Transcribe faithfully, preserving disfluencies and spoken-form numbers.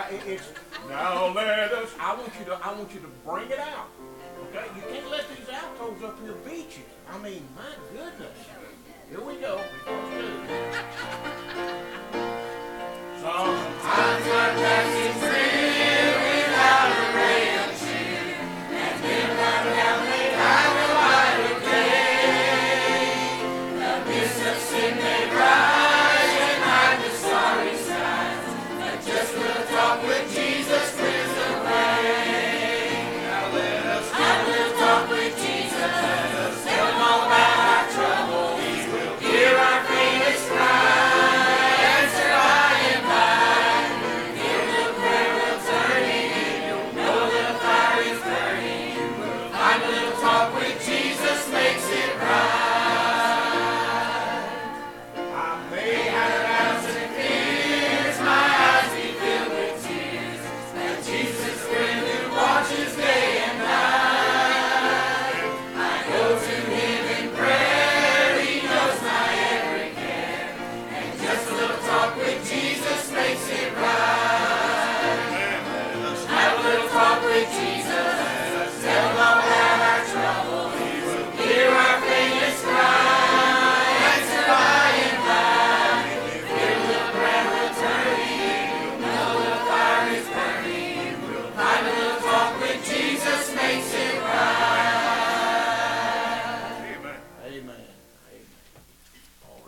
it, it's now let us. I want you to. I want you to bring it out. Okay, you can't let these altos up here beat you. I mean, my goodness. Here we go. We Sometimes my back is